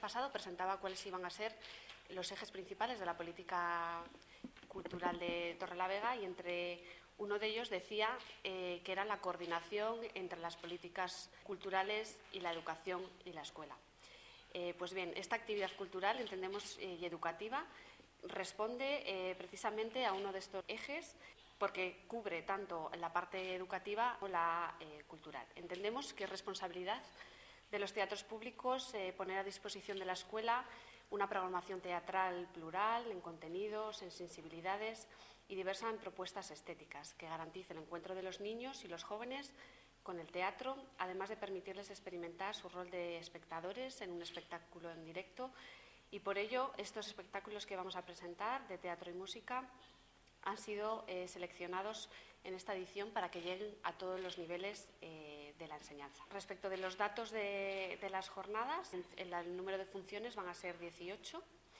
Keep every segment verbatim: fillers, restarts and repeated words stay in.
pasado presentaba cuáles iban a ser los ejes principales de la política cultural de Torrelavega y entre uno de ellos decía eh, que era la coordinación entre las políticas culturales y la educación y la escuela. Eh, pues bien, esta actividad cultural, entendemos, eh, y educativa, responde eh, precisamente a uno de estos ejes porque cubre tanto la parte educativa como la eh, cultural. Entendemos que es responsabilidad de los teatros públicos eh, poner a disposición de la escuela una programación teatral plural en contenidos, en sensibilidades y diversa en propuestas estéticas que garantice el encuentro de los niños y los jóvenes con el teatro, además de permitirles experimentar su rol de espectadores en un espectáculo en directo. Y por ello, estos espectáculos que vamos a presentar de teatro y música han sido eh, seleccionados en esta edición para que lleguen a todos los niveles eh, de la enseñanza. Respecto de los datos de, de las jornadas, el, el número de funciones van a ser dieciocho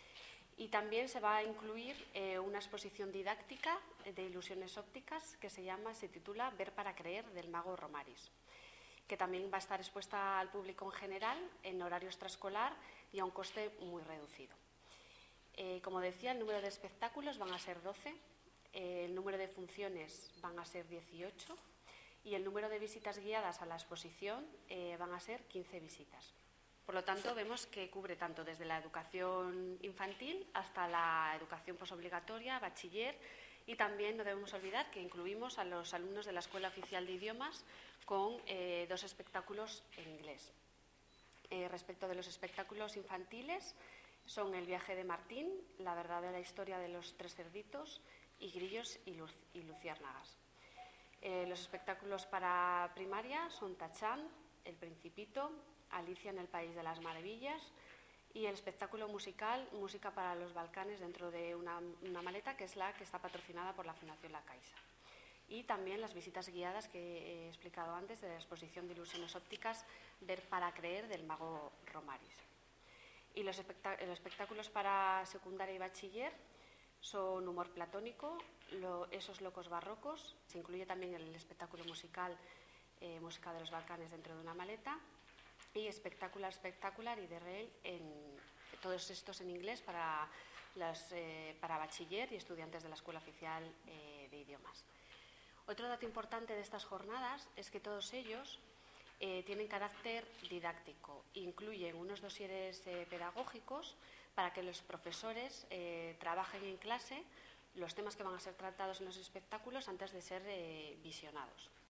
y también se va a incluir eh, una exposición didáctica de ilusiones ópticas que se llama, se titula Ver para creer, del mago Romaris, que también va a estar expuesta al público en general en horario extraescolar y a un coste muy reducido. Eh, como decía, el número de espectáculos van a ser doce, eh, el número de funciones van a ser dieciocho y el número de visitas guiadas a la exposición eh, van a ser quince visitas. Por lo tanto, vemos que cubre tanto desde la educación infantil hasta la educación posobligatoria, bachiller, y también no debemos olvidar que incluimos a los alumnos de la Escuela Oficial de Idiomas con eh, dos espectáculos en inglés. Eh, respecto de los espectáculos infantiles, son El viaje de Martín, La verdadera historia de los tres cerditos y Grillos y, Lu y luciérnagas. Eh, los espectáculos para primaria son Tachán, El Principito, Alicia en el País de las Maravillas y el espectáculo musical Música para los Balcanes dentro de una, una maleta, que es la que está patrocinada por la Fundación La Caixa. Y también las visitas guiadas que he explicado antes de la exposición de ilusiones ópticas Ver para creer, del mago Romaris. Y los, espectá los espectáculos para secundaria y bachiller son Humor platónico, lo, Esos locos barrocos, se incluye también el espectáculo musical eh, Música de los Balcanes dentro de una maleta, y Espectacular, Espectacular y de Reel, en, todos estos en inglés para, las, eh, para bachiller y estudiantes de la Escuela Oficial eh, de Idiomas. Otro dato importante de estas jornadas es que todos ellos eh, tienen carácter didáctico, incluyen unos dosieres eh, pedagógicos para que los profesores eh, trabajen en clase los temas que van a ser tratados en los espectáculos antes de ser eh, visionados.